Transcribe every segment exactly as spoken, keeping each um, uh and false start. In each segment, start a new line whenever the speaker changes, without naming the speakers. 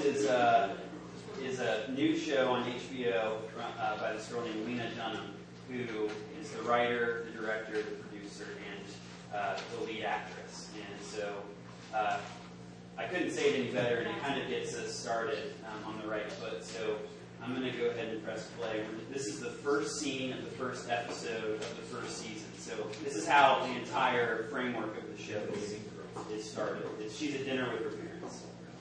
is uh, is a new show on H B O uh, by this girl named Lena Dunham, who is the writer, the director, the producer, and uh, the lead actress. And so uh, I couldn't say it any better, and it kind of gets us started um, on the right foot. So I'm going to go ahead and press play. This is the first scene of the first episode of the first season. So this is how the entire framework of the show is, is started. It's, she's at dinner with her parents.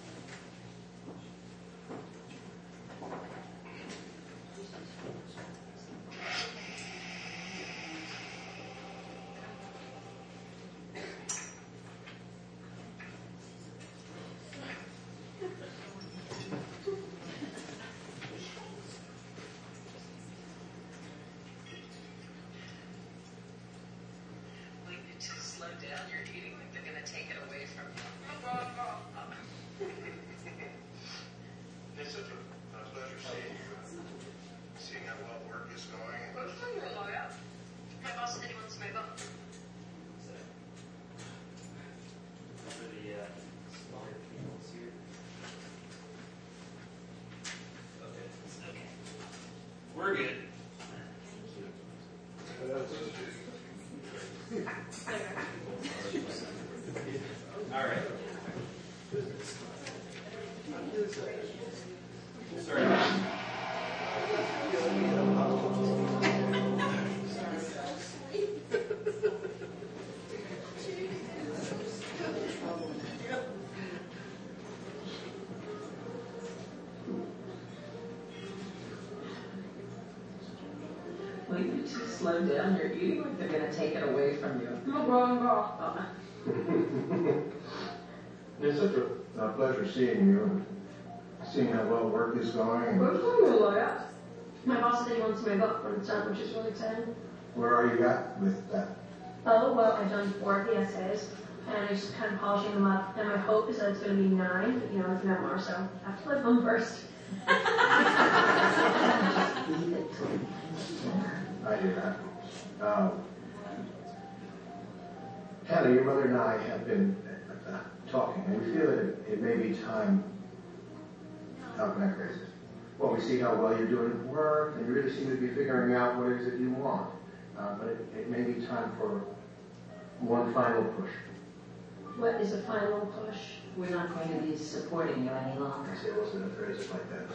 We're good. All right. Sorry.
Slow down, you're eating like they're going to take it away from you.
Oh. It's such a, a pleasure seeing you and seeing how well work is going.
My boss said he wants to move up from the start, which is really exciting.
Where are you at with that?
Oh, well, I've done four of the essays, and I'm just kind of polishing them up, and my hope is that it's going to be nine, but, you know, it's a memoir, so I have to live them first.
I hear that. Um, Hannah, your mother and I have been uh, talking, and we feel that it, it may be time. How can I phrase it? Well, we see how well you're doing at work, and you really seem to be figuring out what it is that you want. Uh, but it, it may be time for one final push.
What is a final push?
We're not going to be supporting you any longer.
I say it wasn't a phrase like that.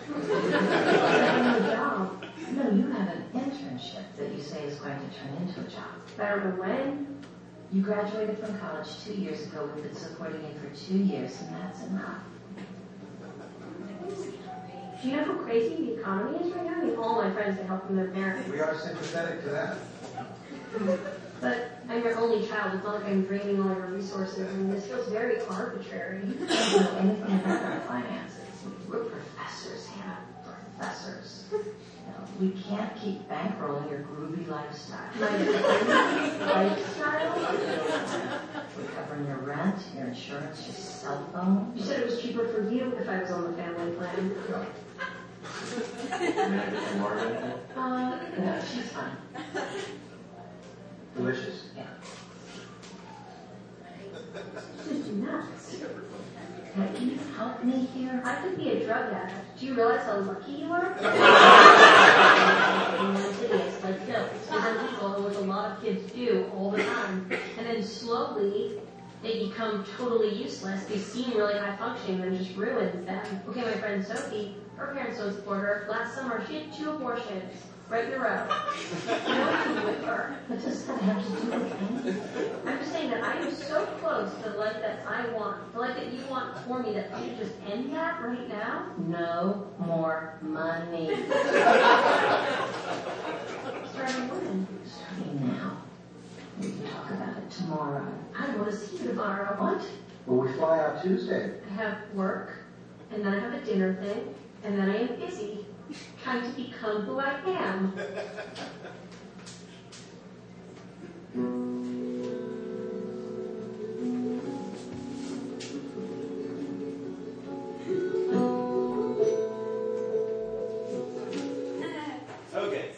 job.
No, you have an internship that you say is going to turn into a job.
I don't know when.
You graduated from college two years ago. We've been supporting you for two years, and that's enough.
Do you know how crazy the economy is right now? I mean, all my friends, they help from their parents.
We are sympathetic to that.
But I'm your only child. It's not like I'm draining all your resources. I mean, this feels very arbitrary.
You don't know anything about our finances. We're professors, Hannah. Professors. You know, we can't keep bankrolling your groovy lifestyle.
My lifestyle?
We're covering your rent, your insurance, your cell phone.
You said it was cheaper for you if I was on the family plan.
Uh, no, she's fine.
Delicious.
Yeah.
This is nuts.
Can you help me here?
I could be a drug addict. Do you realize how lucky you are? It's like pills. It's illegal, which a lot of kids do all the time. And then slowly, they become totally useless. They seem really high functioning, and it just ruins them. Okay, my friend Sophie, her parents don't support her. Last summer, she had two abortions. Right in a row. You know what to do with her.
What does that have to do with anything?
I'm just saying that I am so close to the life that I want, the life that you want for me, that I should just end that right now.
No more money.
Starting when?
Starting now. We can talk about it tomorrow.
I want to see you tomorrow.
What?
Well, we fly out Tuesday.
I have work, and then I have a dinner thing, and then I am busy, trying to become who I am.
Okay.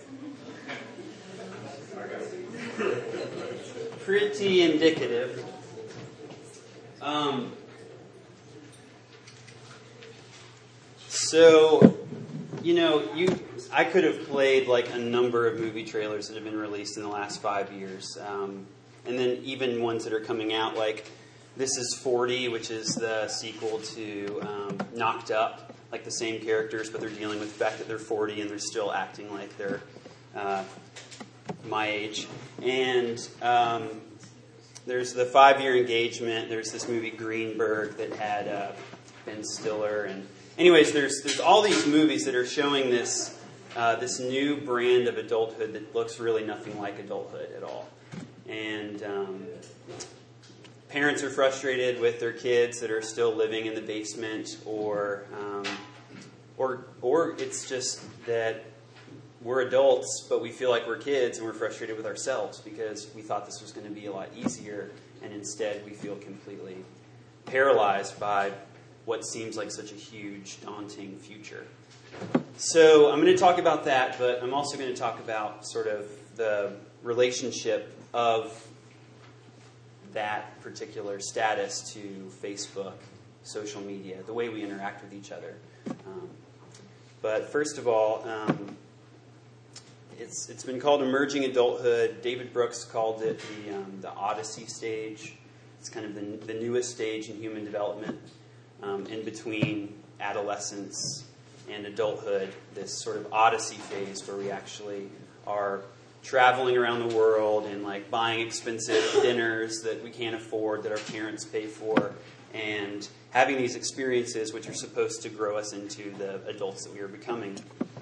Pretty indicative. Um, So, you know, you I could have played like a number of movie trailers that have been released in the last five years. Um, and then even ones that are coming out, like This Is forty, which is the sequel to um, Knocked Up, like the same characters, but they're dealing with the fact that they're forty and they're still acting like they're uh, my age. And um, there's the Five-Year Engagement. There's this movie Greenberg that had uh, Ben Stiller. And anyways, there's there's all these movies that are showing this uh, this new brand of adulthood that looks really nothing like adulthood at all. And um, parents are frustrated with their kids that are still living in the basement, or um, or or it's just that we're adults, but we feel like we're kids, and we're frustrated with ourselves because we thought this was going to be a lot easier, and instead we feel completely paralyzed by what seems like such a huge, daunting future. So I'm going to talk about that, but I'm also going to talk about sort of the relationship of that particular status to Facebook, social media, the way we interact with each other. Um, but first of all, um, it's it's been called emerging adulthood. David Brooks called it the um, the Odyssey stage. It's kind of the, the newest stage in human development, um, in between adolescence and adulthood, this sort of Odyssey phase where we actually are traveling around the world and like buying expensive dinners that we can't afford, that our parents pay for, and having these experiences which are supposed to grow us into the adults that we are becoming.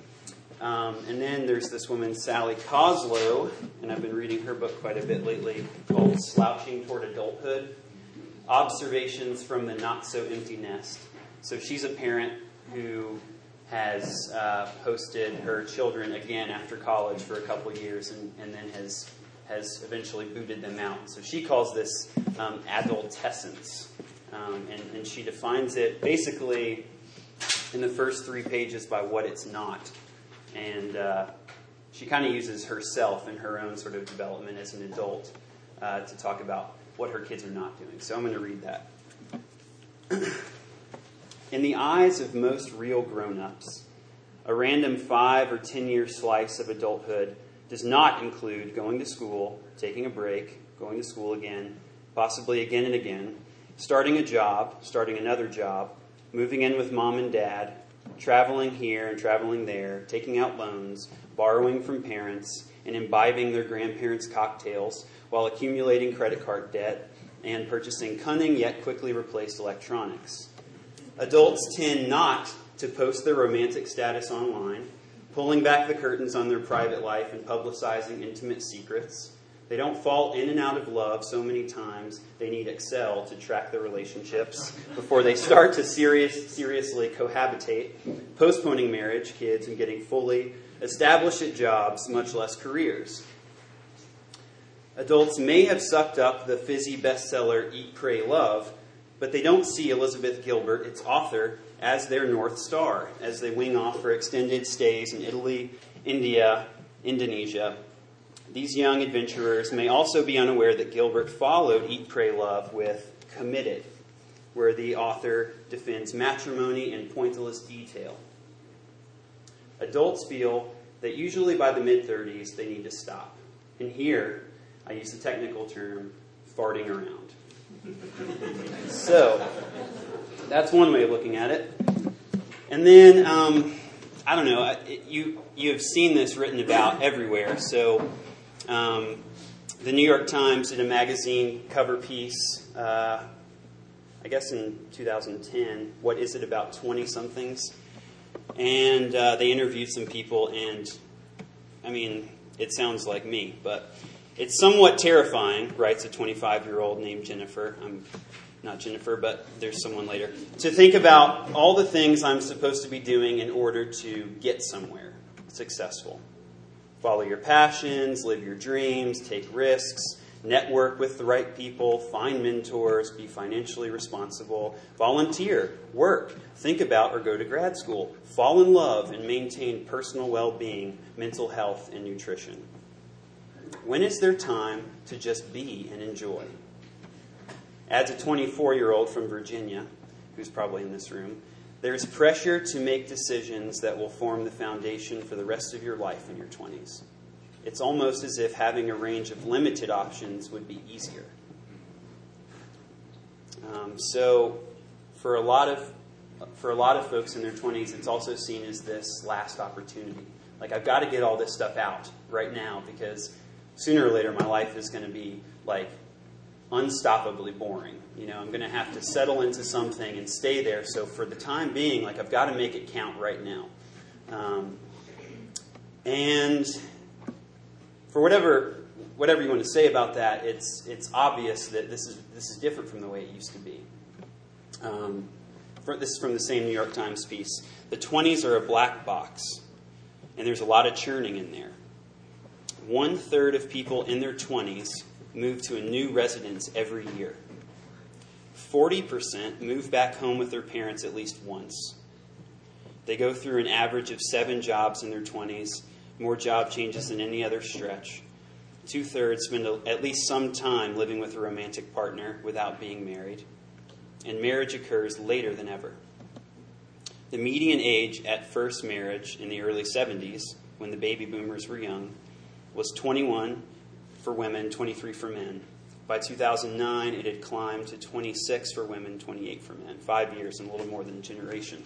Um, and then there's this woman, Sally Koslow, and I've been reading her book quite a bit lately, called Slouching Toward Adulthood, Observations from the Not-So-Empty Nest. So she's a parent who has uh, hosted her children again after college for a couple of years, and, and then has has eventually booted them out. So she calls this um, adultescence, um, and, and she defines it basically in the first three pages by what it's not. And uh, she kind of uses herself and her own sort of development as an adult uh, to talk about what her kids are not doing. So I'm going to read that. In the eyes of most real grown-ups, a random five or ten-year slice of adulthood does not include going to school, taking a break, going to school again, possibly again and again, starting a job, starting another job, moving in with mom and dad, traveling here and traveling there, taking out loans, borrowing from parents, and imbibing their grandparents' cocktails while accumulating credit card debt and purchasing cunning yet quickly replaced electronics. Adults tend not to post their romantic status online, pulling back the curtains on their private life and publicizing intimate secrets. They don't fall in and out of love so many times they need Excel to track their relationships before they start to serious, seriously cohabitate, postponing marriage, kids, and getting fully established at jobs, much less careers. Adults may have sucked up the fizzy bestseller Eat, Pray, Love, but they don't see Elizabeth Gilbert, its author, as their North Star, as they wing off for extended stays in Italy, India, Indonesia. These young adventurers may also be unaware that Gilbert followed Eat, Pray, Love with Committed, where the author defends matrimony in pointless detail. Adults feel that usually by the mid-thirties they need to stop. And here, I use the technical term, farting around. So, that's one way of looking at it. And then, um, I don't know, it, you you have seen this written about everywhere. So, um, the New York Times did a magazine cover piece, uh, I guess in two thousand ten, What Is It About twenty-somethings? And uh, they interviewed some people, and, I mean, it sounds like me, but it's somewhat terrifying, writes a twenty-five-year-old named Jennifer. I'm not Jennifer, but there's someone later. To think about all the things I'm supposed to be doing in order to get somewhere successful. Follow your passions, live your dreams, take risks, network with the right people, find mentors, be financially responsible, volunteer, work, think about or go to grad school, fall in love, and maintain personal well-being, mental health, and nutrition. When is there time to just be and enjoy? Adds a twenty-four-year-old from Virginia, who's probably in this room. There's pressure to make decisions that will form the foundation for the rest of your life in your twenties. It's almost as if having a range of limited options would be easier. Um, so, for a lot of for a lot of folks in their twenties, it's also seen as this last opportunity. Like, I've got to get all this stuff out right now because sooner or later my life is going to be like unstoppably boring. You know, I'm going to have to settle into something and stay there. So for the time being, like, I've got to make it count right now. Um, and for whatever whatever you want to say about that, it's it's obvious that this is this is different from the way it used to be. Um, for, this is from the same New York Times piece. The twenties are a black box, and there's a lot of churning in there. One third of people in their twenties move to a new residence every year. forty percent move back home with their parents at least once. They go through an average of seven jobs in their twenties, more job changes than any other stretch. Two-thirds spend a, at least some time living with a romantic partner without being married. And marriage occurs later than ever. The median age at first marriage in the early seventies, when the baby boomers were young, was twenty-one for women, twenty-three for men. By two thousand nine, it had climbed to twenty-six for women, twenty-eight for men. Five years and a little more than a generation.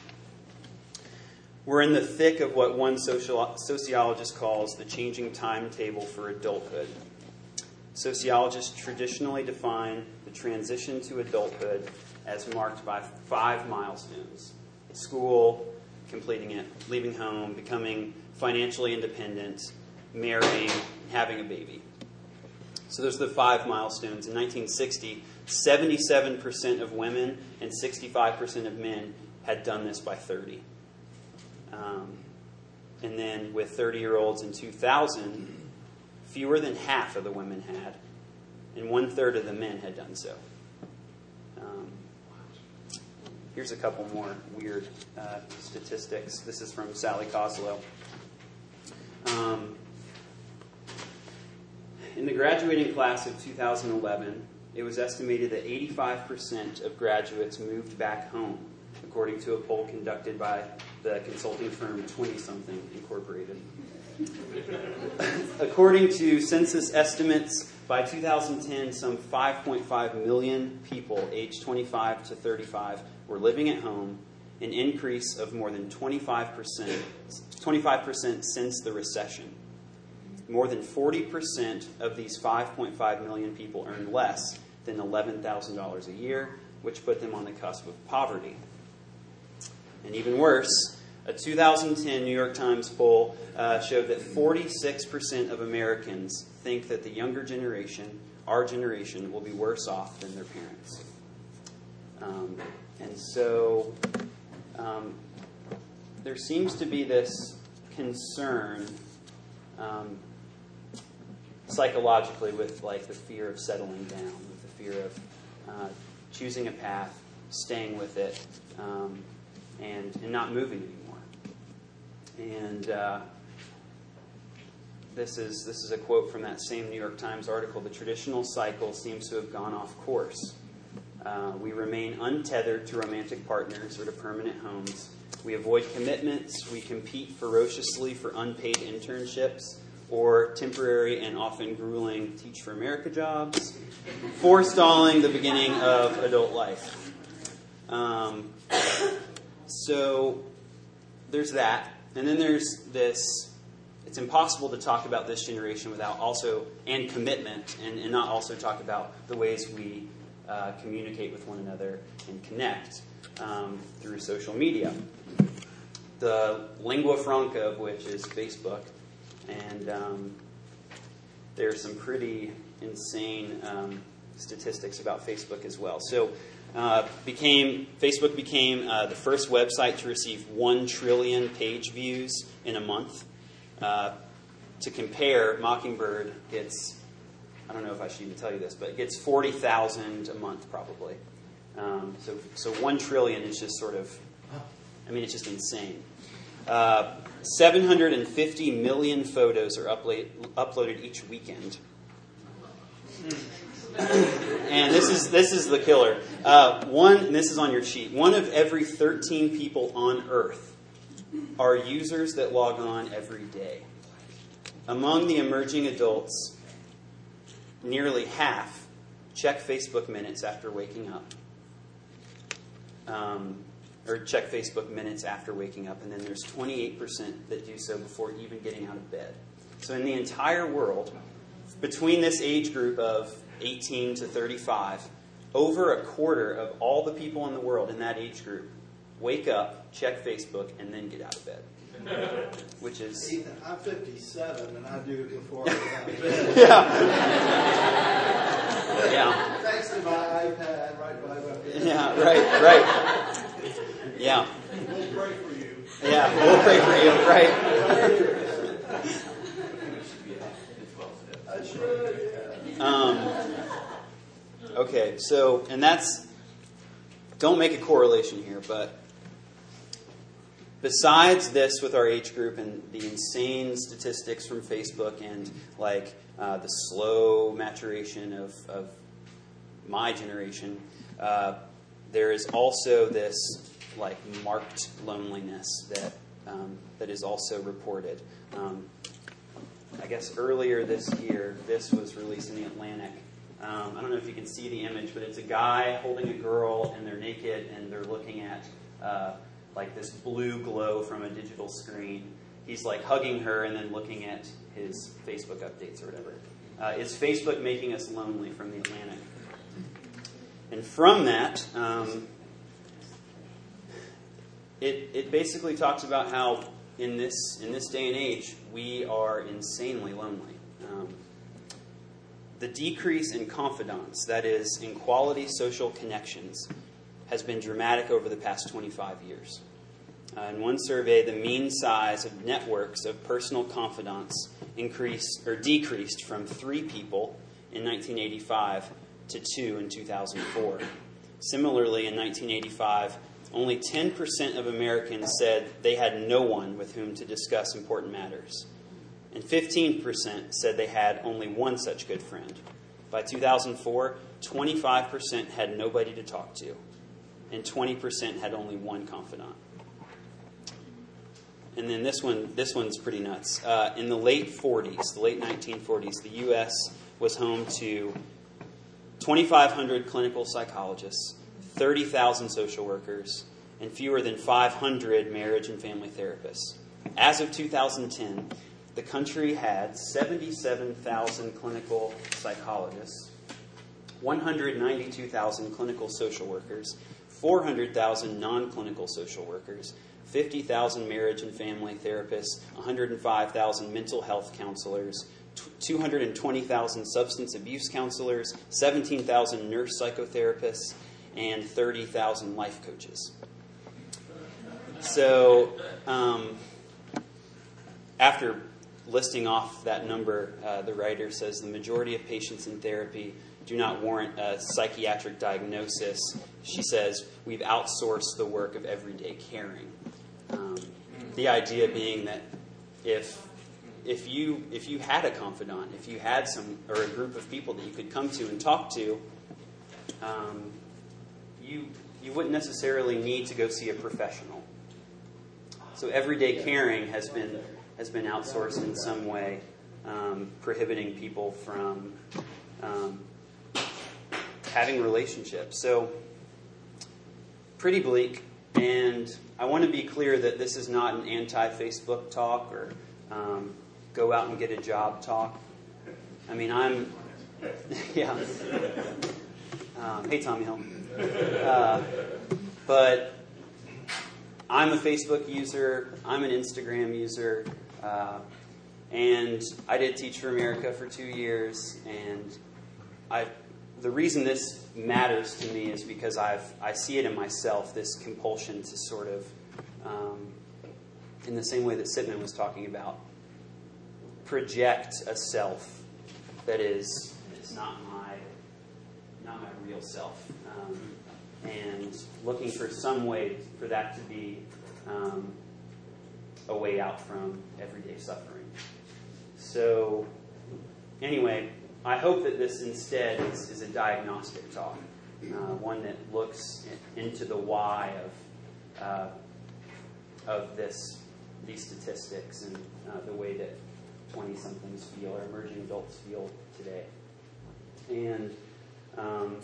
We're in the thick of what one social, sociologist calls the changing timetable for adulthood. Sociologists traditionally define the transition to adulthood as marked by five milestones: school, completing it, leaving home, becoming financially independent, marrying, having a baby. So those are the five milestones. In nineteen sixty, seventy-seven percent of women and sixty-five percent of men had done this by thirty. Um, and then with thirty-year-olds in two thousand, fewer than half of the women had, and one-third of the men had done so. Um, here's a couple more weird uh, statistics. This is from Sally Koslow. Um, in the graduating class of two thousand eleven, it was estimated that eighty-five percent of graduates moved back home, according to a poll conducted by the consulting firm twenty something Incorporated. According to census estimates, by two thousand ten, some five point five million people aged twenty-five to thirty-five were living at home, an increase of more than twenty-five percent, twenty-five percent since the recession. More than forty percent of these five point five million people earn less than eleven thousand dollars a year, which put them on the cusp of poverty. And even worse, a two thousand ten New York Times poll uh, showed that forty-six percent of Americans think that the younger generation, our generation, will be worse off than their parents. Um, and so um, there seems to be this concern um, psychologically with like the fear of settling down, with the fear of uh, choosing a path, staying with it, um, and, and not moving anymore. And uh, this is this is a quote from that same New York Times article. The traditional cycle seems to have gone off course. Uh, we remain untethered to romantic partners or to permanent homes. We avoid commitments. We compete ferociously for unpaid internships or temporary and often grueling Teach for America jobs, forestalling the beginning of adult life. Um, so there's that. And then there's this, it's impossible to talk about this generation without also, and commitment, and, and not also talk about the ways we uh, communicate with one another and connect um, through social media. The lingua franca of which is Facebook. And um, there's some pretty insane um, statistics about Facebook as well. So uh, became Facebook became uh, the first website to receive one trillion page views in a month. Uh, to compare, Mockingbird gets, I don't know if I should even tell you this, but it gets forty thousand a month probably. Um, so, so one trillion is just sort of, I mean, it's just insane. Uh, seven hundred fifty million photos are upla- uploaded each weekend. and this is this is the killer. Uh, one, and this is on your sheet. One of every thirteen people on Earth are users that log on every day. Among the emerging adults, nearly half check Facebook minutes after waking up. Um, or check Facebook minutes after waking up, and then there's twenty-eight percent that do so before even getting out of bed. So in the entire world, between this age group of eighteen to thirty-five, over a quarter of all the people in the world in that age group wake up, check Facebook, and then get out of bed. Which is...
Ethan, I'm fifty-seven, and I do it before I get out of bed.
Yeah. Yeah.
Thanks to my iPad right by my bed.
Yeah, right, right. Yeah.
We'll pray for you.
Yeah, we'll pray for you, right.
I should, yeah.
Um, okay, so, and that's, don't make a correlation here, but besides this with our age group and the insane statistics from Facebook and like uh, the slow maturation of, of my generation, uh, there is also this like marked loneliness that um, that is also reported. Um, I guess earlier this year, this was released in the Atlantic. Um, I don't know if you can see the image, but it's a guy holding a girl, and they're naked, and they're looking at uh, like this blue glow from a digital screen. He's like hugging her and then looking at his Facebook updates or whatever. Uh, is Facebook making us lonely from the Atlantic? And from that, um, it it basically talks about how in this in this day and age we are insanely lonely. Um, the decrease in confidants, that is, in quality social connections, has been dramatic over the past twenty-five years. Uh, in one survey, the mean size of networks of personal confidants increased or decreased from three people in nineteen eighty-five to two in two thousand four. Similarly, in nineteen eighty-five, only ten percent of Americans said they had no one with whom to discuss important matters, and fifteen percent said they had only one such good friend. By two thousand four, twenty-five percent had nobody to talk to, and twenty percent had only one confidant. And then this one, this one's pretty nuts. Uh, in the late forties, the late nineteen forties, the U S was home to twenty-five hundred clinical psychologists, thirty thousand social workers, and fewer than five hundred marriage and family therapists. As of two thousand ten, the country had seventy-seven thousand clinical psychologists, one hundred ninety-two thousand clinical social workers, four hundred thousand non-clinical social workers, fifty thousand marriage and family therapists, one hundred five thousand mental health counselors, two hundred twenty thousand substance abuse counselors, seventeen thousand nurse psychotherapists, and thirty thousand life coaches. So, um, after listing off that number, uh, the writer says the majority of patients in therapy do not warrant a psychiatric diagnosis. She says we've outsourced the work of everyday caring. Um, the idea being that if if you if you had a confidant, if you had some or a group of people that you could come to and talk to, um, you you wouldn't necessarily need to go see a professional. So everyday caring has been has been outsourced in some way, um, prohibiting people from um, having relationships. So pretty bleak. And I want to be clear that this is not an anti-Facebook talk or um, go out and get a job talk. I mean, I'm, yeah. Um, hey, Tommy Hill. Uh, but I'm a Facebook user. I'm an Instagram user. Uh, and I did Teach for America for two years. And I, the reason this matters to me is because I've I see it in myself, this compulsion to sort of, um, in the same way that Sitman was talking about, project a self that is is not my not my real self, um, and looking for some way for that to be um, a way out from everyday suffering. So, anyway, I hope that this instead is, is a diagnostic talk, uh, one that looks in, into the why of uh, of this these statistics and uh, the way that twenty-somethings feel or emerging adults feel today. And um,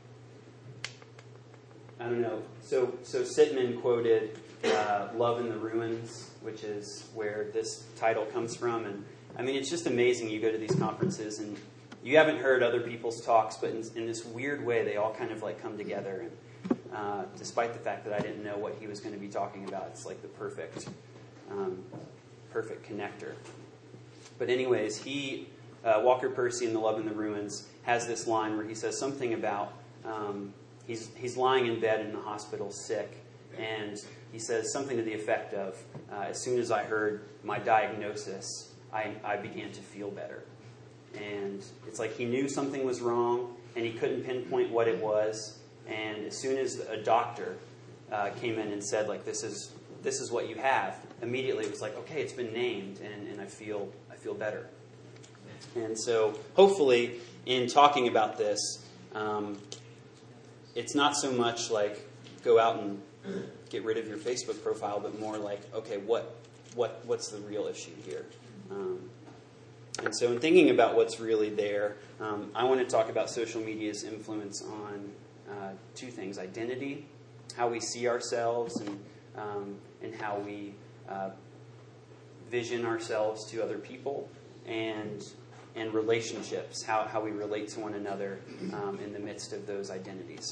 I don't know. So so Sittman quoted uh, "Love in the Ruins," which is where this title comes from. And I mean, it's just amazing. You go to these conferences and you haven't heard other people's talks, but in, in this weird way, they all kind of like come together. And uh, despite the fact that I didn't know what he was going to be talking about, it's like the perfect, um, perfect connector. But anyways, he uh, Walker Percy in "The Love in the Ruins" has this line where he says something about um, he's he's lying in bed in the hospital sick, and he says something to the effect of, uh, "As soon as I heard my diagnosis, I, I began to feel better." And it's like he knew something was wrong, and he couldn't pinpoint what it was. And as soon as a doctor uh, came in and said, like, this is this is what you have, immediately it was like, okay, it's been named, and, and I feel I feel better. And so hopefully in talking about this, um, it's not so much like go out and get rid of your Facebook profile, but more like, okay, what what what's the real issue here? Um, and so in thinking about what's really there, um, I want to talk about social media's influence on uh, two things: identity, how we see ourselves, and um, and how we uh, vision ourselves to other people, and and relationships, how, how we relate to one another um, in the midst of those identities.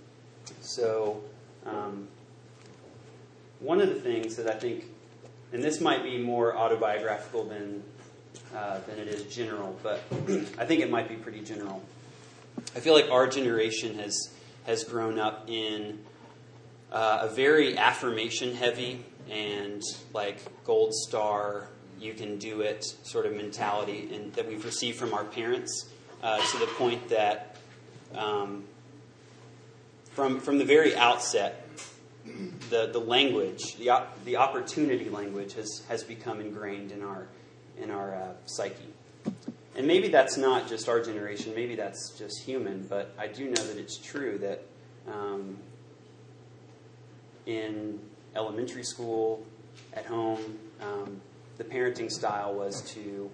So um, one of the things that I think, and this might be more autobiographical than uh, than it is general, but I think it might be pretty general. I feel like our generation has has grown up in uh, a very affirmation-heavy and like gold star, you can do it sort of mentality, and that we've received from our parents uh, to the point that um, from from the very outset, the the language, the the opportunity language has has become ingrained in our in our uh, psyche. And maybe that's not just our generation, maybe that's just human, but I do know that it's true that um, in elementary school, at home, um, the parenting style was to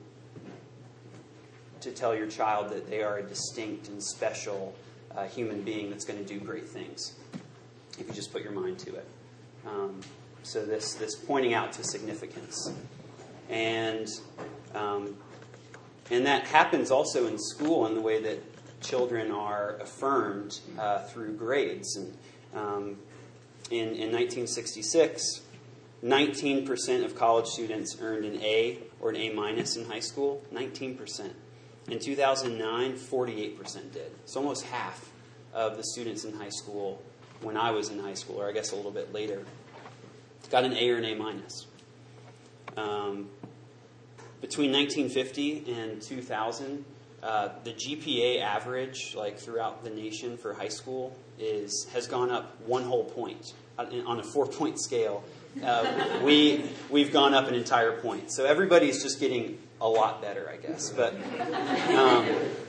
to tell your child that they are a distinct and special uh, human being that's going to do great things, if you just put your mind to it. Um, so this this pointing out to significance. And um, and that happens also in school in the way that children are affirmed uh, through grades. And um, in, in nineteen sixty-six, nineteen percent of college students earned an A or an A minus in high school. nineteen percent. In two thousand nine, forty-eight percent did. So almost half of the students in high school, when I was in high school, or I guess a little bit later, got an A or an A minus. Um, between nineteen fifty and two thousand, uh, the G P A average, like throughout the nation for high school, is has gone up one whole point on a four-point scale. Uh, we we've gone up an entire point. So everybody's just getting a lot better, I guess. But um,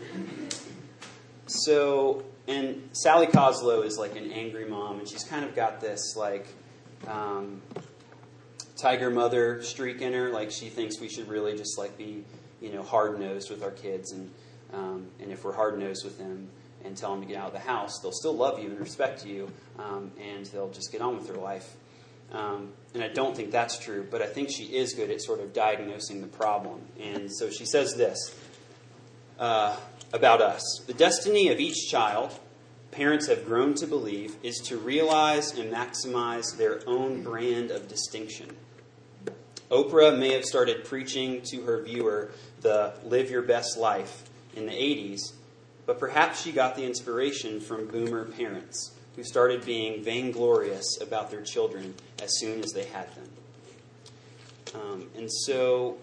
so and Sally Koslow is like an angry mom, and she's kind of got this like. Um, tiger mother streak in her, like she thinks we should really just like be, you know, hard-nosed with our kids, and um, and if we're hard-nosed with them and tell them to get out of the house, they'll still love you and respect you, um, and they'll just get on with their life. Um, and I don't think that's true, but I think she is good at sort of diagnosing the problem. And so she says this uh, about us: the destiny of each child, parents have grown to believe, is to realize and maximize their own brand of distinction. Oprah may have started preaching to her viewer the live your best life in the eighties, but perhaps she got the inspiration from boomer parents who started being vainglorious about their children as soon as they had them. Um, and so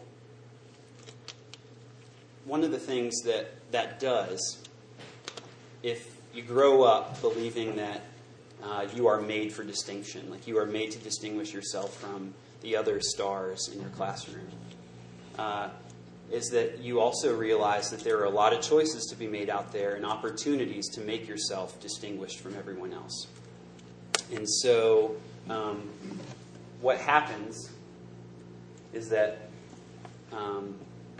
one of the things that that does, if you grow up believing that uh, you are made for distinction, like you are made to distinguish yourself from the other stars in your classroom. Uh, is that you also realize that there are a lot of choices to be made out there and opportunities to make yourself distinguished from everyone else. And so um, what happens is that um,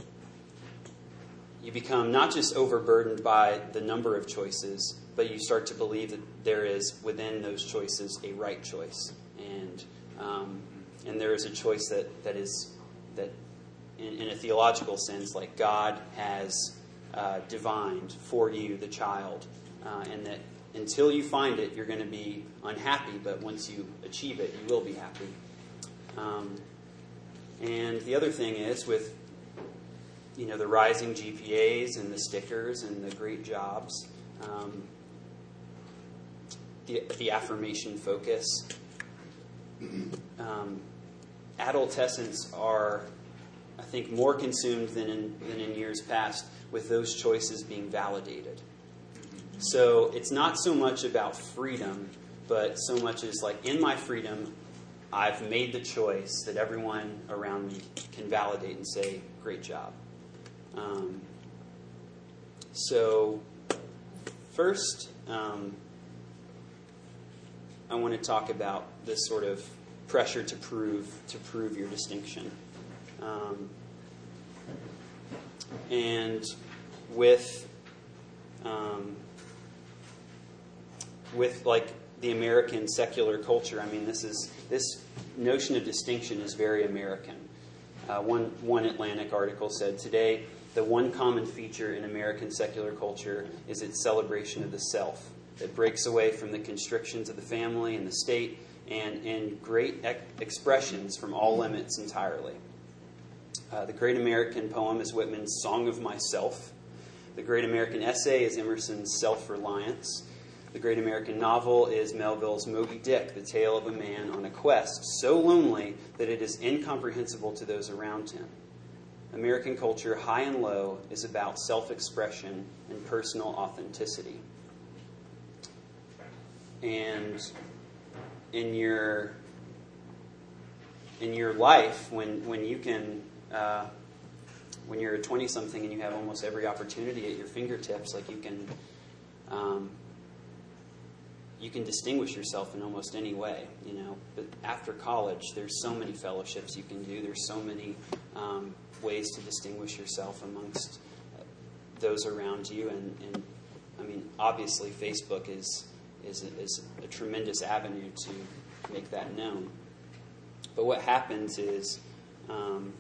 you become not just overburdened by the number of choices, but you start to believe that there is within those choices a right choice. And um, and there is a choice that, that is that in, in a theological sense, like God has uh, divined for you, the child, uh, and that until you find it, you're going to be unhappy, but once you achieve it, you will be happy. Um, and the other thing is with, you know, the rising G P As and the stickers and the great jobs, um, the, the affirmation focus, um, adolescents are, I think, more consumed than in, than in years past with those choices being validated. So it's not so much about freedom, but so much as like, in my freedom, I've made the choice that everyone around me can validate and say, great job. Um, so first, um, I want to talk about this sort of pressure to prove to prove your distinction. Um, and with um, with like the American secular culture, I mean, this is this notion of distinction is very American. Uh, one one Atlantic article said, today, the one common feature in American secular culture is its celebration of the self. It breaks away from the constrictions of the family and the state, and in great ex- expressions from all limits entirely. Uh, the great American poem is Whitman's Song of Myself. The great American essay is Emerson's Self-Reliance. The great American novel is Melville's Moby Dick, the tale of a man on a quest so lonely that it is incomprehensible to those around him. American culture, high and low, is about self-expression and personal authenticity. And in your in your life, when when you can, uh, when you're a twenty-something and you have almost every opportunity at your fingertips, like you can, um, you can distinguish yourself in almost any way, you know. But after college, there's so many fellowships you can do. There's so many um, ways to distinguish yourself amongst those around you, and, and I mean, obviously, Facebook is. Is a, is a tremendous avenue to make that known. But what happens is, um,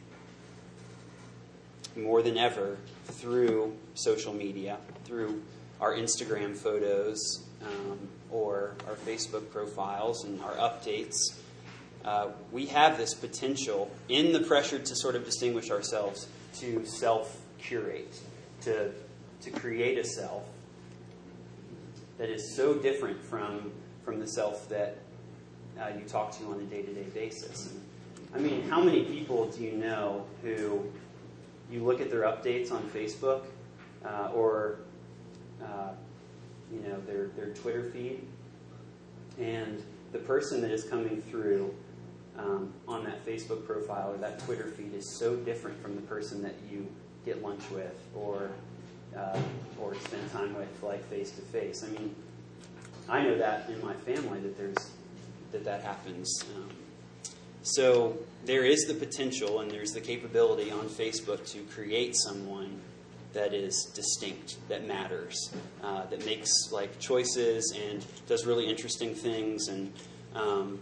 more than ever, through social media, through our Instagram photos, um, or our Facebook profiles and our updates, uh, we have this potential, in the pressure to sort of distinguish ourselves, to self-curate, to to create a self that is so different from from the self that uh, you talk to on a day-to-day basis. And, I mean, how many people do you know who you look at their updates on Facebook uh, or uh, you know their their Twitter feed, and the person that is coming through um, on that Facebook profile or that Twitter feed is so different from the person that you get lunch with or Uh, or spend time with, like, face to face. I mean, I know that in my family that there's that that happens. Um, so there is the potential and there's the capability on Facebook to create someone that is distinct, that matters, uh, that makes like choices and does really interesting things, and um,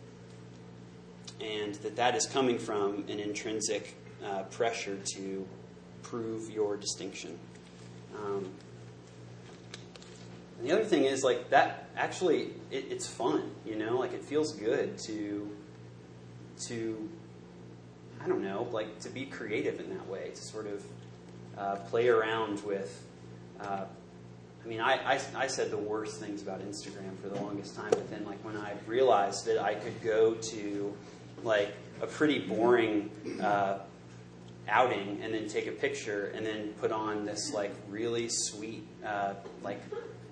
and that that is coming from an intrinsic uh, pressure to prove your distinction. Um, and the other thing is, like, that actually, it, it's fun, you know? Like, it feels good to, to, I don't know, like, to be creative in that way, to sort of uh, play around with, uh, I mean, I, I, I said the worst things about Instagram for the longest time, but then, like, when I realized that I could go to, like, a pretty boring uh outing and then take a picture and then put on this like really sweet uh, like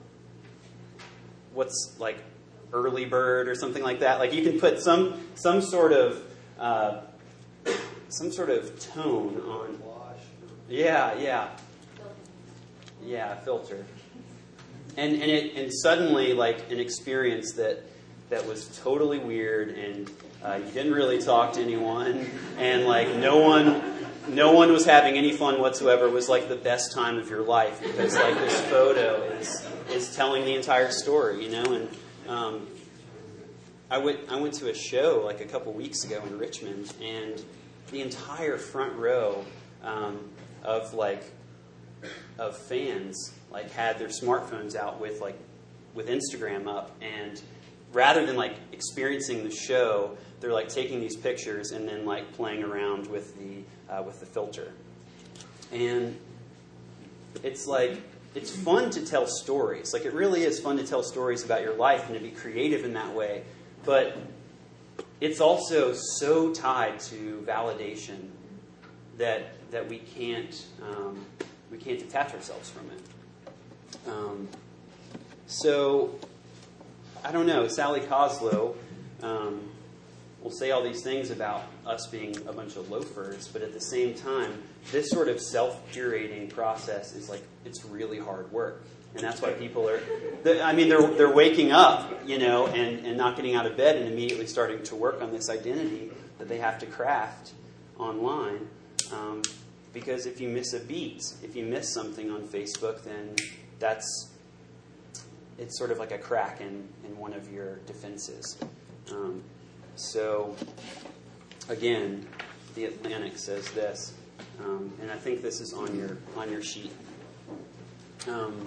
what's like early bird or something like that. Like you can put some some sort of uh, some sort of tone on Yeah, yeah. Yeah, filter. And and it and suddenly like an experience that that was totally weird, and uh, you didn't really talk to anyone, and like no one no one was having any fun whatsoever. It was like the best time of your life because like this photo is is telling the entire story, you know. And um, I went I went to a show like a couple weeks ago in Richmond, and the entire front row um, of like of fans like had their smartphones out with like with Instagram up, and rather than like experiencing the show, they're like taking these pictures and then like playing around with the uh, with the filter. And it's like it's fun to tell stories. Like it really is fun to tell stories about your life and to be creative in that way. But it's also so tied to validation that that we can't um, we can't detach ourselves from it. Um, so, I don't know, Sally Koslow um, will say all these things about us being a bunch of loafers, but at the same time, this sort of self-curating process is like, it's really hard work. And that's why people are, I mean, they're they're waking up, you know, and, and not getting out of bed and immediately starting to work on this identity that they have to craft online. Um, because if you miss a beat, if you miss something on Facebook, then that's, it's sort of like a crack in, in one of your defenses. Um, so, again, The Atlantic says this, um, and I think this is on your on your sheet. Um,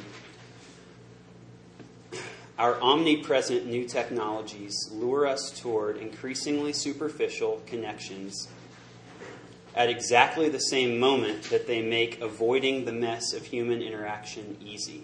Our omnipresent new technologies lure us toward increasingly superficial connections at exactly the same moment that they make avoiding the mess of human interaction easy.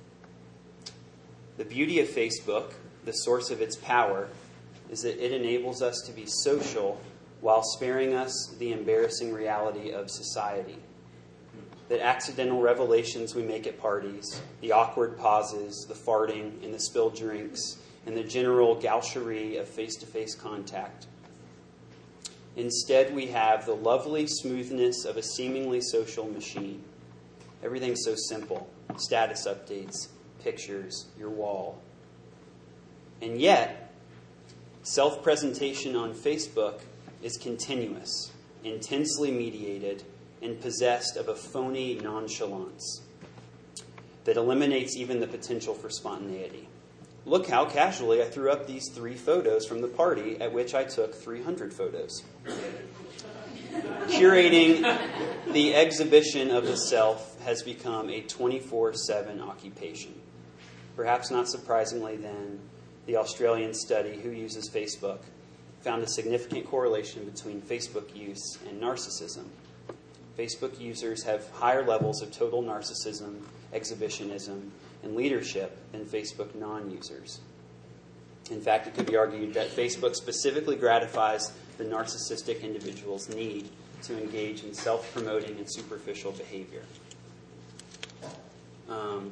The beauty of Facebook, the source of its power, is that it enables us to be social while sparing us the embarrassing reality of society. The accidental revelations we make at parties, the awkward pauses, the farting and the spilled drinks, and the general gaucherie of face-to-face contact. Instead, we have the lovely smoothness of a seemingly social machine. Everything's so simple. Status updates, pictures, your wall. And yet, self-presentation on Facebook is continuous, intensely mediated, and possessed of a phony nonchalance that eliminates even the potential for spontaneity. Look how casually I threw up these three photos from the party at which I took three hundred photos. Curating the exhibition of the self has become a twenty-four seven occupation. Perhaps not surprisingly then, the Australian study Who Uses Facebook found a significant correlation between Facebook use and narcissism. Facebook users have higher levels of total narcissism, exhibitionism, and leadership than Facebook non-users. In fact, it could be argued that Facebook specifically gratifies the narcissistic individual's need to engage in self-promoting and superficial behavior. Um,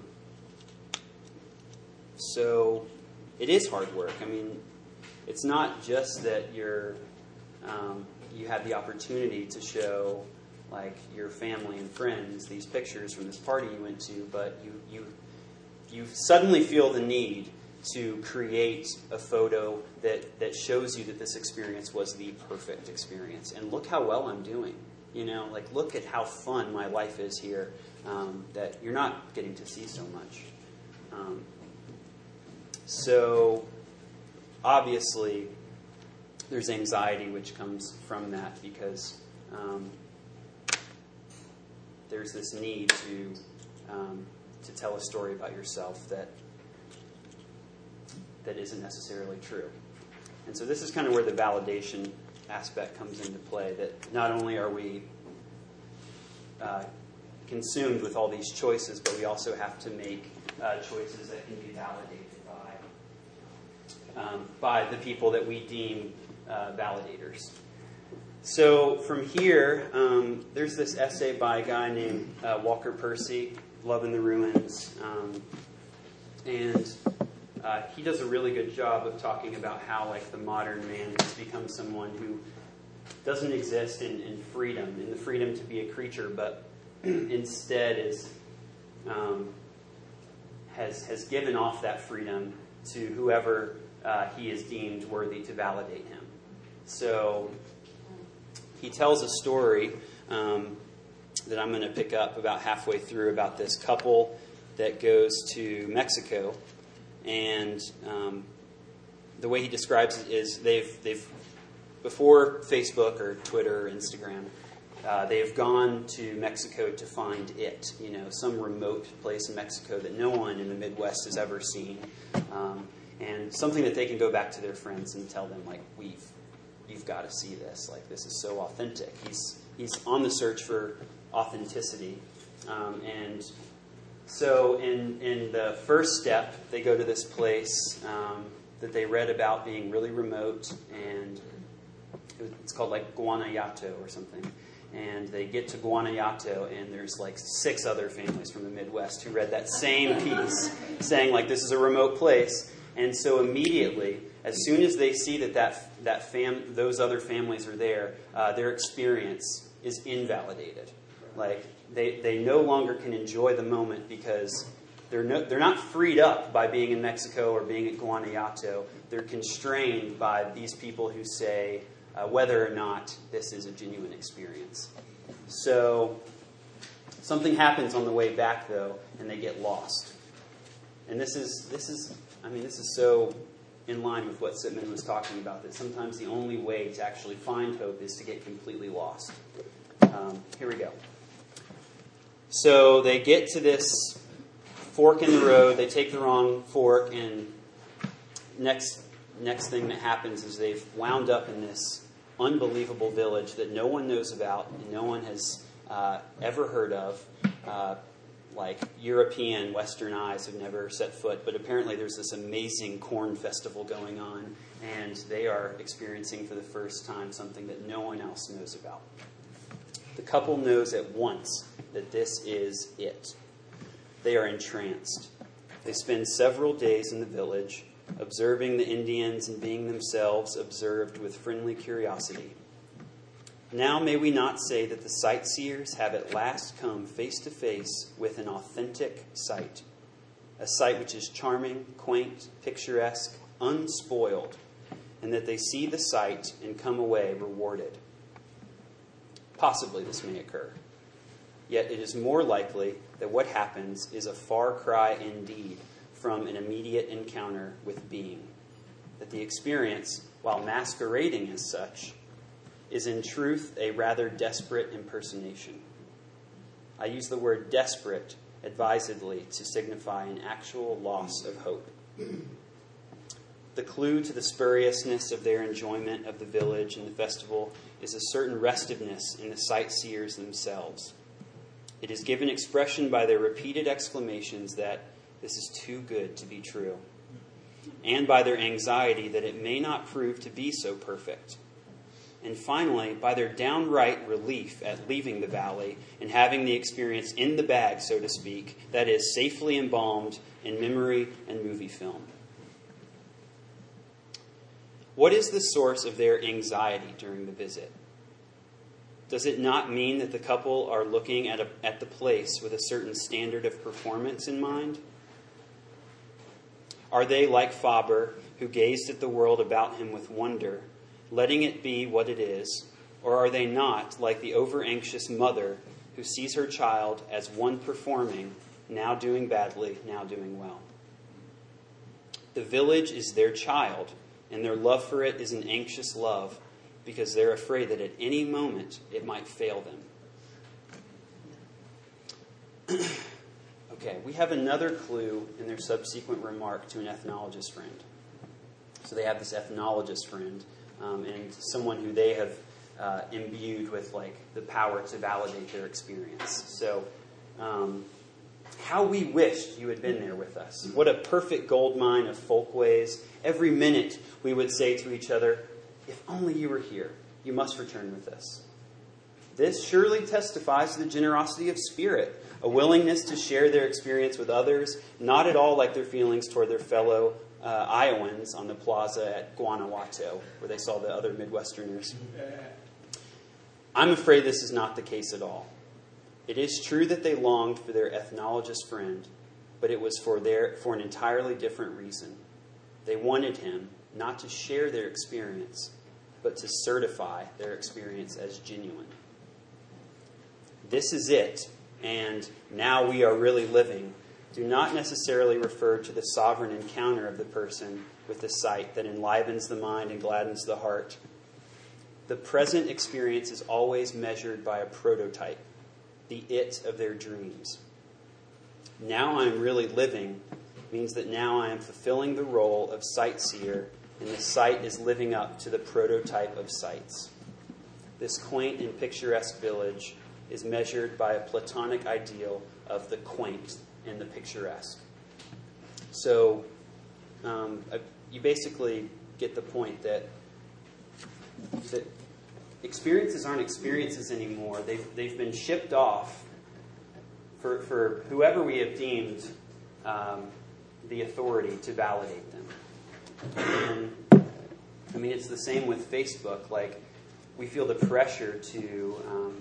so it is hard work. I mean, it's not just that you're um, you have the opportunity to show like your family and friends these pictures from this party you went to, but you you you suddenly feel the need to create a photo that, that shows you that this experience was the perfect experience. And look how well I'm doing. You know, like look at how fun my life is here, um, that you're not getting to see so much. Um, so obviously there's anxiety which comes from that because um, there's this need to um, to tell a story about yourself that that isn't necessarily true. And so this is kind of where the validation aspect comes into play, that not only are we uh, consumed with all these choices, but we also have to make uh, choices that can be validated by, um, by the people that we deem uh, validators. So from here, um, there's this essay by a guy named uh, Walker Percy, Love in the Ruins, um, and uh, he does a really good job of talking about how, like, the modern man has become someone who doesn't exist in, in freedom, in the freedom to be a creature, but instead is um, has has given off that freedom to whoever uh, he is deemed worthy to validate him. So he tells a story um, that I'm going to pick up about halfway through about this couple that goes to Mexico, and um, the way he describes it is they've they've before Facebook or Twitter or Instagram, uh, they've gone to Mexico to find it, you know, some remote place in Mexico that no one in the Midwest has ever seen, um, and something that they can go back to their friends and tell them, like, we've you've got to see this, like, this is so authentic. He's he's on the search for authenticity, um, and so in in the first step, they go to this place um, that they read about being really remote, and it's called like Guanajuato or something. And they get to Guanajuato, and there's like six other families from the Midwest who read that same piece, saying like this is a remote place. And so immediately, as soon as they see that that that fam those other families are there, uh, their experience is invalidated. Like they they no longer can enjoy the moment because they're no, they're not freed up by being in Mexico or being at Guanajuato. They're constrained by these people who say uh, whether or not this is a genuine experience. So something happens on the way back, though, and they get lost. And this is this is I mean this is so in line with what Sitman was talking about, that sometimes the only way to actually find hope is to get completely lost. Um, here we go. So they get to this fork in the road. They take the wrong fork, and next next thing that happens is they've wound up in this unbelievable village that no one knows about and no one has uh, ever heard of. Uh, like European, Western eyes have never set foot, but apparently there's this amazing corn festival going on, and they are experiencing for the first time something that no one else knows about. The couple knows at once that this is it. They are entranced. They spend several days in the village, observing the Indians and being themselves observed with friendly curiosity. Now may we not say that the sightseers have at last come face to face with an authentic sight, a sight which is charming, quaint, picturesque, unspoiled, and that they see the sight and come away rewarded. Possibly this may occur. Yet it is more likely that what happens is a far cry indeed from an immediate encounter with being. That the experience, while masquerading as such, is in truth a rather desperate impersonation. I use the word desperate advisedly to signify an actual loss of hope. The clue to the spuriousness of their enjoyment of the village and the festival is a certain restiveness in the sightseers themselves. It is given expression by their repeated exclamations that this is too good to be true, and by their anxiety that it may not prove to be so perfect. And finally, by their downright relief at leaving the valley and having the experience in the bag, so to speak, that is, safely embalmed in memory and movie film. What is the source of their anxiety during the visit? Does it not mean that the couple are looking at, a, at the place with a certain standard of performance in mind? Are they like Faber, who gazed at the world about him with wonder, letting it be what it is? Or are they not like the over-anxious mother who sees her child as one performing, now doing badly, now doing well? The village is their child, and their love for it is an anxious love, because they're afraid that at any moment it might fail them. Okay, we have another clue in their subsequent remark to an ethnologist friend. So they have this ethnologist friend, um, and someone who they have uh, imbued with like the power to validate their experience. So, um, how we wished you had been there with us. What a perfect gold mine of folkways. Every minute we would say to each other, if only you were here, you must return with us. This surely testifies to the generosity of spirit, a willingness to share their experience with others, not at all like their feelings toward their fellow uh, Iowans on the plaza at Guanajuato, where they saw the other Midwesterners. I'm afraid this is not the case at all. It is true that they longed for their ethnologist friend, but it was for their for an entirely different reason. They wanted him not to share their experience, but to certify their experience as genuine. This is it, and now we are really living, do not necessarily refer to the sovereign encounter of the person with the sight that enlivens the mind and gladdens the heart. The present experience is always measured by a prototype, the it of their dreams. Now I am really living means that now I am fulfilling the role of sightseer, and the sight is living up to the prototype of sights. This quaint and picturesque village is measured by a Platonic ideal of the quaint and the picturesque. So um, you basically get the point that that experiences aren't experiences anymore. They've, they've been shipped off for, for whoever we have deemed um, the authority to validate them. And, I mean, it's the same with Facebook. Like, we feel the pressure to um,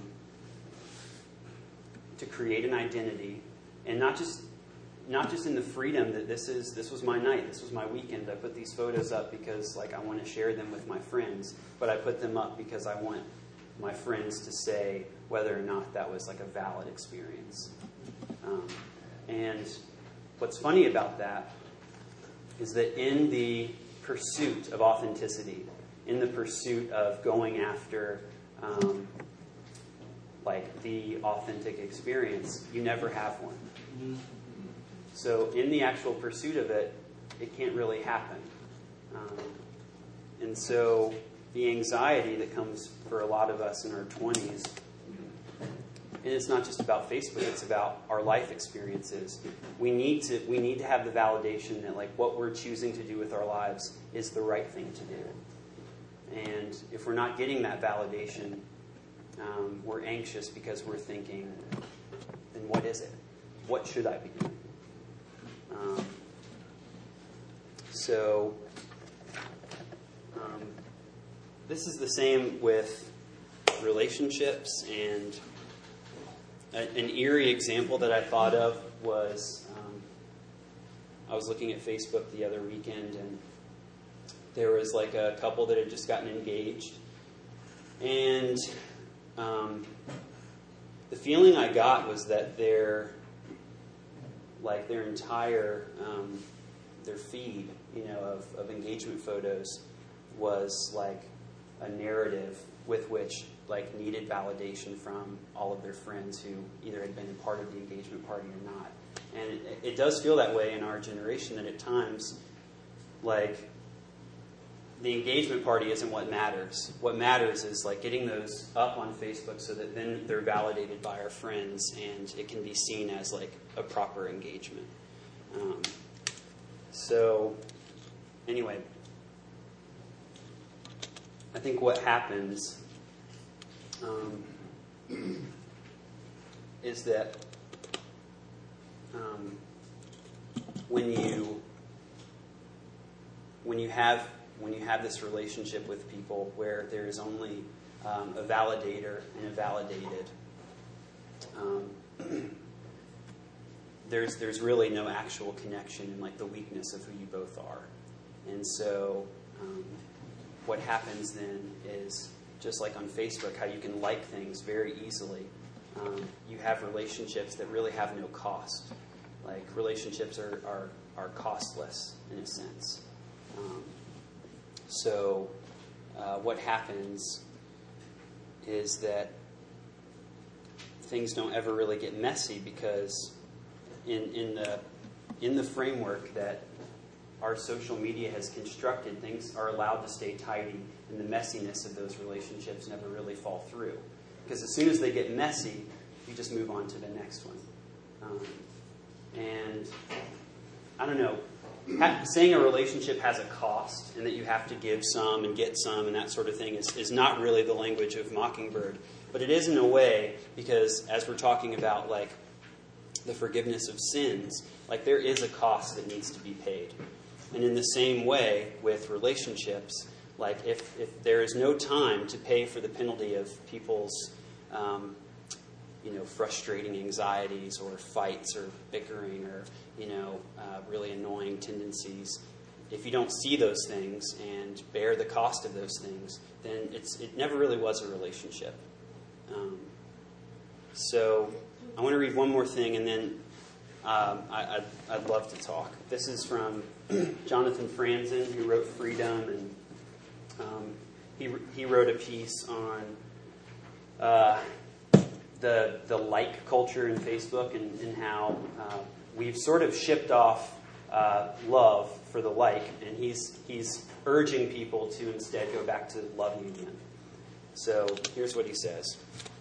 to create an identity, and not just not just in the freedom that this is this was my night, this was my weekend. I put these photos up because like I want to share them with my friends, but I put them up because I want my friends to say whether or not that was like a valid experience. Um, and what's funny about that is that in the pursuit of authenticity, in the pursuit of going after um, like the authentic experience, you never have one. So in the actual pursuit of it, it can't really happen. Um, and so the anxiety that comes for a lot of us in our twenties, and it's not just about Facebook, it's about our life experiences. We need to we need to have the validation that like what we're choosing to do with our lives is the right thing to do. And if we're not getting that validation, um, we're anxious because we're thinking, then what is it? What should I be doing? Um, so, um, this is the same with relationships, and a, an eerie example that I thought of was um, I was looking at Facebook the other weekend, and there was like a couple that had just gotten engaged, and um, the feeling I got was that their like their entire um, their feed, you know, of, of engagement photos was like a narrative with which like needed validation from all of their friends who either had been a part of the engagement party or not. And it, it does feel that way in our generation, that at times, like, the engagement party isn't what matters. What matters is like getting those up on Facebook so that then they're validated by our friends and it can be seen as like a proper engagement. Um, so anyway, I think what happens um, is that um, when you when you have when you have this relationship with people where there is only um, a validator and a validated, um, there's there's really no actual connection in like the weakness of who you both are. And so um, what happens then is, just like on Facebook, how you can like things very easily, um, you have relationships that really have no cost. Like relationships are, are, are costless in a sense. Um, So uh, what happens is that things don't ever really get messy, because in in the in the framework that our social media has constructed, things are allowed to stay tidy, and the messiness of those relationships never really fall through. Because as soon as they get messy, you just move on to the next one. Um, and I don't know. Saying a relationship has a cost and that you have to give some and get some and that sort of thing is, is not really the language of Mockingbird. But it is in a way, because as we're talking about like the forgiveness of sins, like there is a cost that needs to be paid. And in the same way with relationships, like if, if there is no time to pay for the penalty of people's um, you know, frustrating anxieties or fights or bickering or, you know, uh, really annoying tendencies, if you don't see those things and bear the cost of those things, then it's it never really was a relationship. Um, so I want to read one more thing, and then um, I, I'd, I'd love to talk. This is from Jonathan Franzen, who wrote Freedom, and um, he he wrote a piece on uh, the the like culture in Facebook and, and how uh, we've sort of shipped off uh, love for the like, and he's he's urging people to instead go back to loving again. So here's what he says.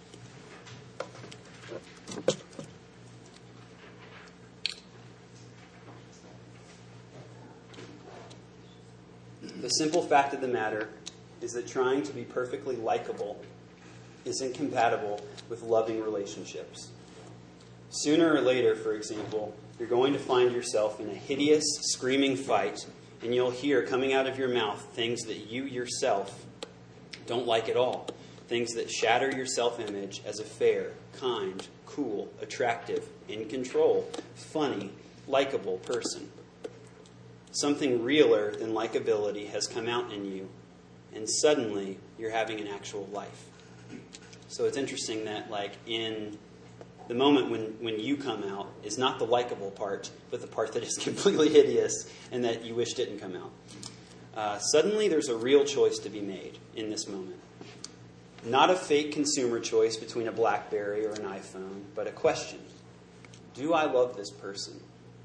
The simple fact of the matter is that trying to be perfectly likable is incompatible with loving relationships. Sooner or later, for example, you're going to find yourself in a hideous, screaming fight, and you'll hear coming out of your mouth things that you yourself don't like at all, things that shatter your self-image as a fair, kind, cool, attractive, in control, funny, likable person. Something realer than likability has come out in you, and suddenly you're having an actual life. So it's interesting that, like, in the moment when, when you come out is not the likable part, but the part that is completely hideous and that you wish didn't come out. Uh, suddenly there's a real choice to be made in this moment. Not a fake consumer choice between a BlackBerry or an iPhone, but a question. Do I love this person?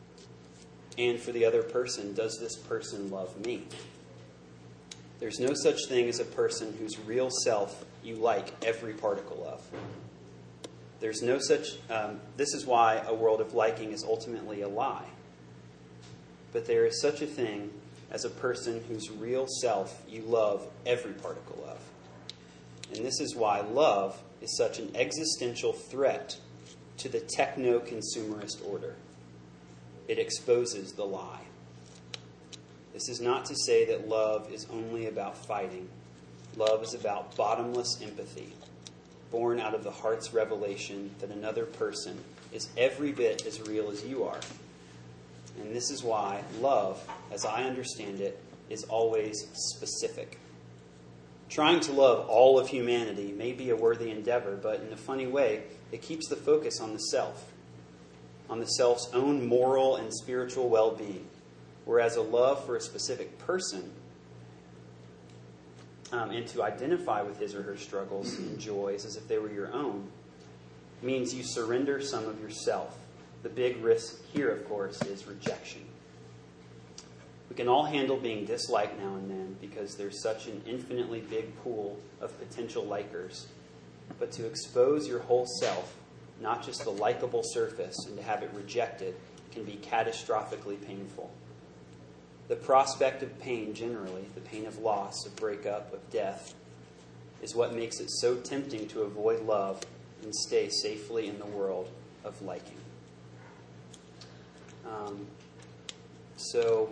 And for the other person, does this person love me? There's no such thing as a person whose real self you like every particle of. There's no such... Um, this is why a world of liking is ultimately a lie. But there is such a thing as a person whose real self you love every particle of. And this is why love is such an existential threat to the techno-consumerist order. It exposes the lie. This is not to say that love is only about fighting. Love is about bottomless empathy, born out of the heart's revelation that another person is every bit as real as you are. And this is why love, as I understand it, is always specific. Trying to love all of humanity may be a worthy endeavor, but in a funny way, it keeps the focus on the self, on the self's own moral and spiritual well-being, whereas a love for a specific person um, and to identify with his or her struggles and joys as if they were your own means you surrender some of yourself. The big risk here, of course, is rejection. We can all handle being disliked now and then because there's such an infinitely big pool of potential likers. But to expose your whole self, not just the likable surface, and to have it rejected can be catastrophically painful. The prospect of pain generally, the pain of loss, of breakup, of death, is what makes it so tempting to avoid love and stay safely in the world of liking. Um, so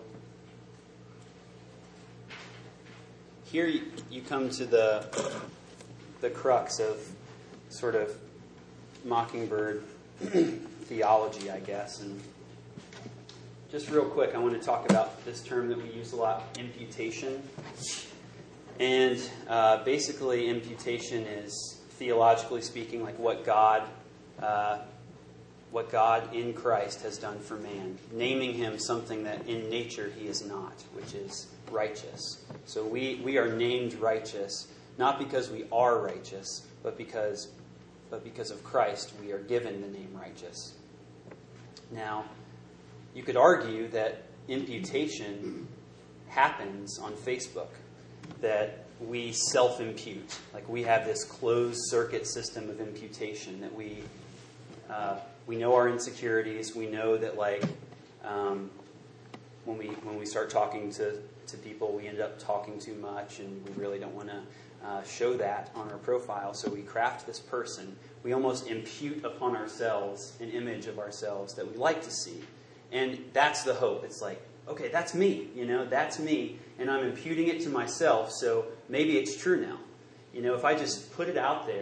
here you, you come to the the crux of sort of Mockingbird theology, I guess. And just real quick, I want to talk about this term that we use a lot, imputation. And uh, basically, imputation is, theologically speaking, like what God, uh, what God in Christ has done for man, naming him something that in nature he is not, which is righteous. So we, we are named righteous, not because we are righteous, but because but because of Christ we are given the name righteous. Now, you could argue that imputation happens on Facebook, that we self-impute. Like we have this closed circuit system of imputation that we uh, we know our insecurities. We know that like um, when we when we start talking to, to people, we end up talking too much, and we really don't want to uh, show that on our profile. So we craft this person. We almost impute upon ourselves an image of ourselves that we like to see. And that's the hope. It's like, okay, that's me, you know, that's me, and I'm imputing it to myself, so maybe it's true now. You know, if I just put it out there,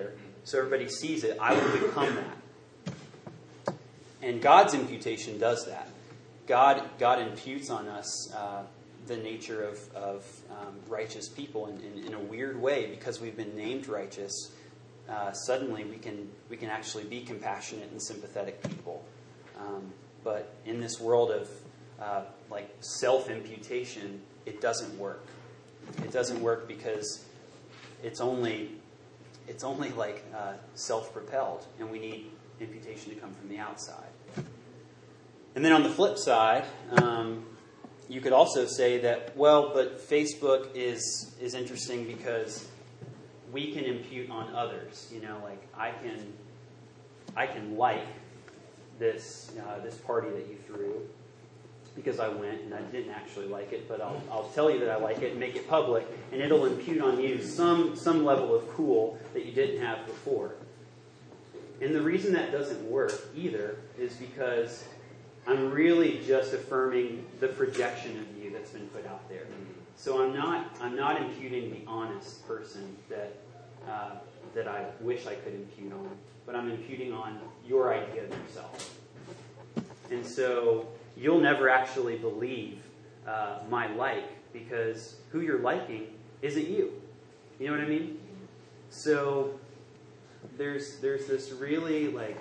so everybody sees it, I will become that. And God's imputation does that. God God imputes on us uh, the nature of, of um, righteous people in, in, in a weird way, because we've been named righteous. Uh, suddenly we can we can actually be compassionate and sympathetic people. Um, but in this world of uh, like self-imputation, it doesn't work. It doesn't work because it's only it's only like uh, self-propelled, and we need imputation to come from the outside. And then on the flip side, um, you could also say that, well, but Facebook is is interesting because we can impute on others. You know, like I can I can like this uh, this party that you threw because I went and I didn't actually like it, but I'll I'll tell you that I like it and make it public, and it'll impute on you some some level of cool that you didn't have before. And the reason that doesn't work either is because I'm really just affirming the projection of you that's been put out there. So I'm not I'm not imputing the honest person that uh, that I wish I could impute on, but I'm imputing on your idea of yourself. And so you'll never actually believe uh, my like, because who you're liking isn't you. You know what I mean? So there's there's this really like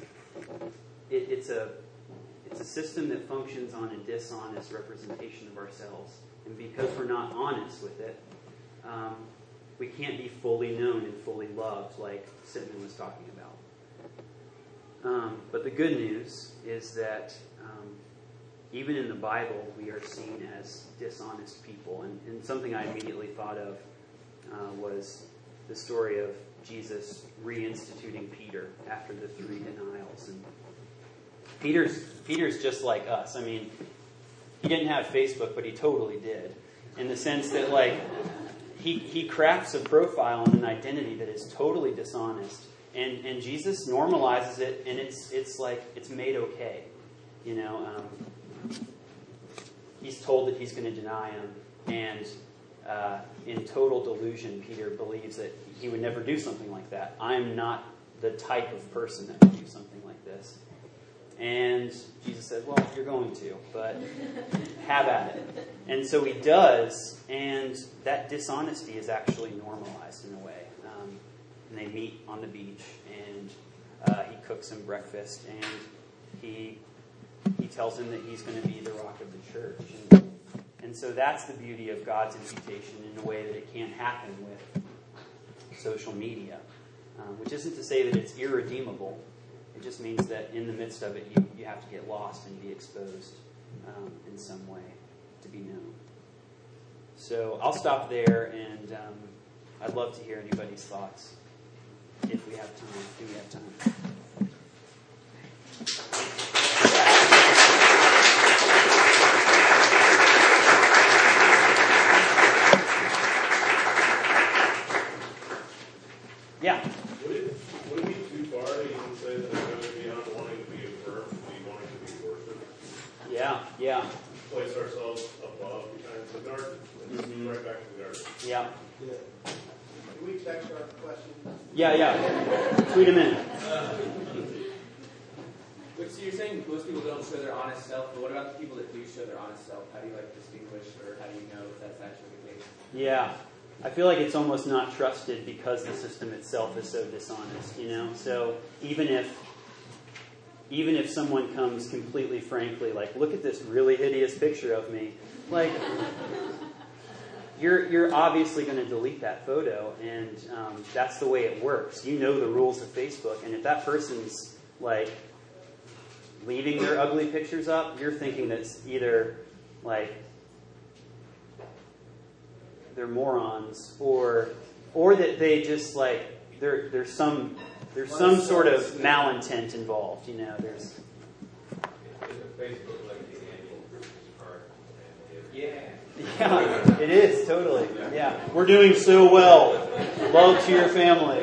it, it's a It's a system that functions on a dishonest representation of ourselves. And because we're not honest with it, um, we can't be fully known and fully loved like Sitman was talking about. Um, but the good news is that um, even in the Bible, we are seen as dishonest people. And, and something I immediately thought of uh, was the story of Jesus reinstituting Peter after the three denials. And Peter's Peter's just like us. I mean, he didn't have Facebook, but he totally did. In the sense that, like, he, he crafts a profile and an identity that is totally dishonest. And, and Jesus normalizes it, and it's it's like, it's made okay. You know, um, he's told that he's going to deny him. And uh, in total delusion, Peter believes that he would never do something like that. I'm not the type of person that would do something like this. And Jesus said, well, you're going to, but have at it. And so he does, and that dishonesty is actually normalized in a way. Um, and they meet on the beach, and uh, he cooks him breakfast, and he he tells him that he's going to be the rock of the church. And, and so that's the beauty of God's imputation in a way that it can't happen with social media, um, which isn't to say that it's irredeemable. It just means that in the midst of it, you, you have to get lost and be exposed um, in some way to be known. So I'll stop there, and um, I'd love to hear anybody's thoughts if we have time. Do we have time? Yeah.
Would it, would it be too far to even say that it goes beyond wanting to be affirmed to be wanting to be worshipped?
Yeah, yeah.
Place ourselves above behind the garden.
Mm-hmm.
Right back to the garden.
Yeah.
Yeah. Can we text our questions?
Yeah, yeah. Tweet them in.
But so you're saying most people don't show their honest self, but what about the people that do show their honest self? How do you like distinguish, or how do you know if that's actually the case?
Yeah. I feel like it's almost not trusted because the system itself is so dishonest, you know? So even if even if someone comes completely frankly, like, look at this really hideous picture of me, like, you're you're obviously going to delete that photo, and um, that's the way it works. You know the rules of Facebook, and if that person's, like, leaving their ugly pictures up, you're thinking that's either, like, they're morons, or or that they just like there there's some there's some sort of malintent involved, you know. There's
Facebook like the annual Christmas card.
Yeah.
yeah, it is totally. Yeah, we're doing so well. Love to your family.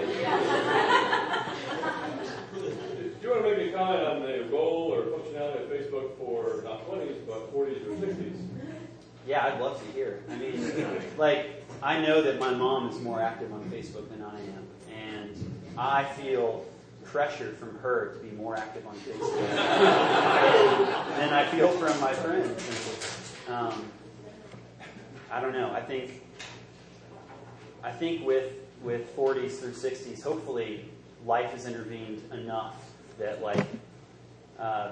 Do you want to maybe comment on the goal or functionality of Facebook for not twenties but forties or sixties?
Yeah, I'd love to hear. I mean, like, I know that my mom is more active on Facebook than I am, and I feel pressure from her to be more active on Facebook than I feel from my friends. Um, I don't know. I think I think with with forties through sixties, hopefully life has intervened enough that like uh,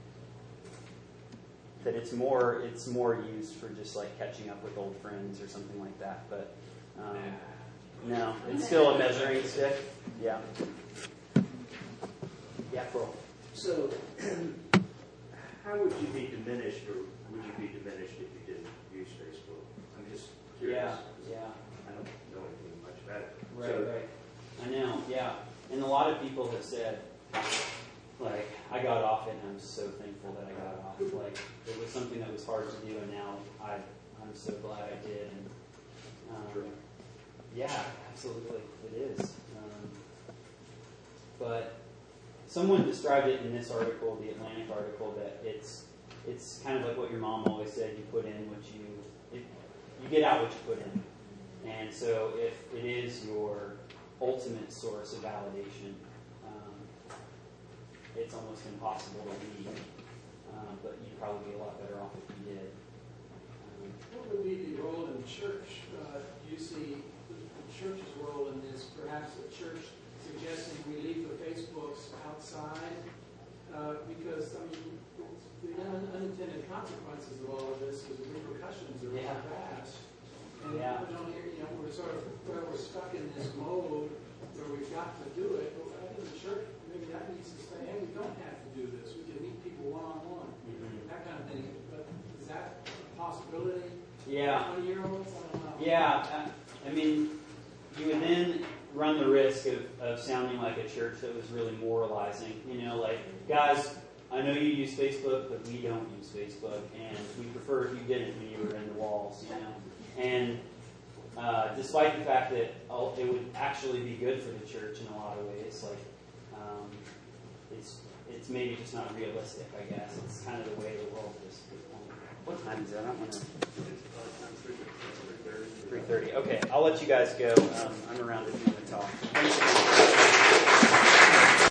that it's more it's more used for just like catching up with old friends or something like that. But um, no, it's still a measuring stick. Yeah. Yeah, Pearl.
So, how would you be diminished, or would you be diminished if you didn't use Facebook? I'm just curious.
Yeah, yeah.
I don't know anything much about it.
Right,
So,
right. I know, yeah. And a lot of people have said, like, I got off it and I'm so thankful that I got off. Like, it was something that was hard to do and now I, I'm so glad I did. And um, yeah, absolutely, it is. Um, but someone described it in this article, the Atlantic article, that it's it's kind of like what your mom always said, you put in what you, it, you get out what you put in. And so if it is your ultimate source of validation, um, it's almost impossible to leave. Um, but you'd probably be a lot better off if you did. Um,
What would be the role in the church? Uh, do you see the the church's role in this? Perhaps the church suggesting we leave the Facebooks outside? Uh, because, I mean, the un- unintended consequences of all of this is the repercussions are really
Yeah.
vast. And
Yeah.
we don't hear, you know, we're sort of, well, we're stuck in this mode where we've got to do it. But I think the church, maybe that needs to say, hey, we don't have to do this. We can meet people one-on-one,
mhm.
that kind of thing. But is that a possibility?
Yeah.
twenty-year-olds? I don't know.
Yeah, I, I mean, you would then run the risk of, of sounding like a church that was really moralizing. You know, like, guys, I know you use Facebook, but we don't use Facebook, and we prefer if you didn't when you were in the walls, you know. And uh, despite the fact that uh, it would actually be good for the church in a lot of ways, like, um, it's it's maybe just not realistic, I guess. It's kind of the way the world is. What time is it? I don't want to... three thirty. Okay, I'll let you guys go. Um, I'm around if you want to talk. Thanks again.